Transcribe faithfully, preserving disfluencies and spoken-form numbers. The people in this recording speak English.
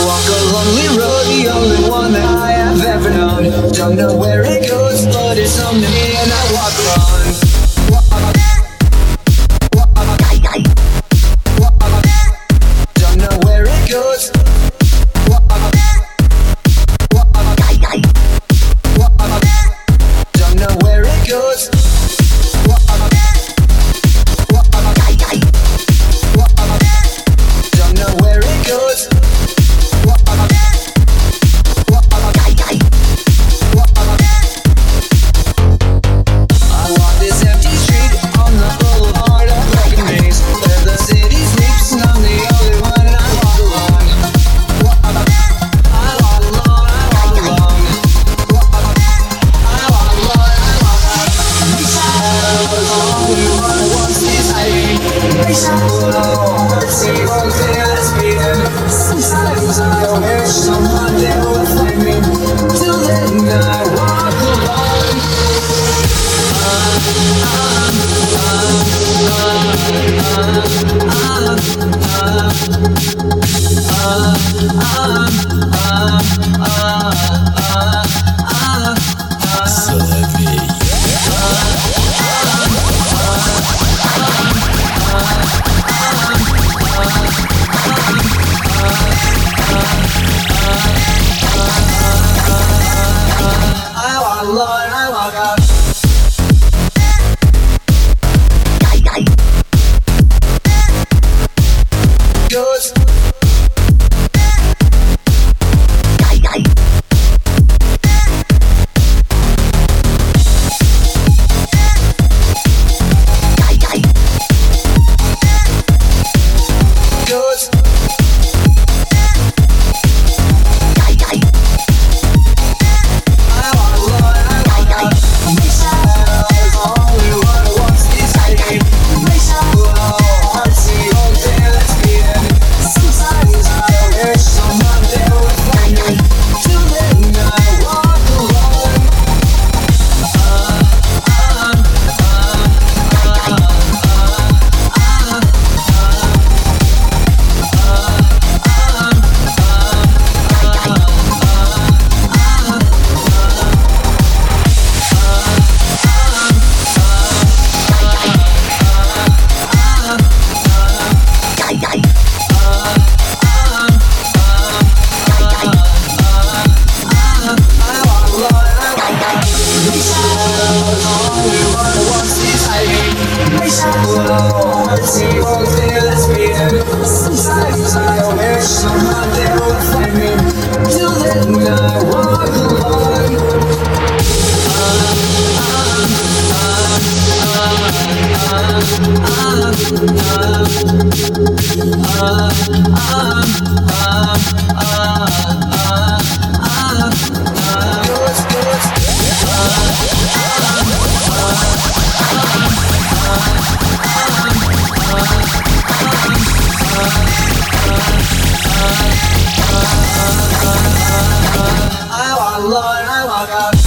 walk a lonely road, the only one that I have ever known. Don't know where it goes, but it's home to me and I walk alone. Don't know where it goes. Don't know where it goes. Don't know where it goes. I walk this empty street on the boulevard of broken maze, where the city sleeps and I'm the only one, and I walk alone. I walk alone, I walk alone. I walk alone, I walk alone. I was only one who wants this hiding. See one thing that's beating. Sometimes I wish someone there would find me. Till then I walk alone. Соловей. I walk alone, I walk out. Goes. Goes. I walk alone, I walk out. There's only one who wants this hiding. Oh, I see one thing that's beating. Sometimes I wish someone there would find me. Till then I walk alone. I walk alone, I walk out. There's only one who wants this hiding. Oh, I see one thing that's beating. Sometimes I wish someone there would find me. Till then I walk alone. Goes, goes. I walk alone, I walk out.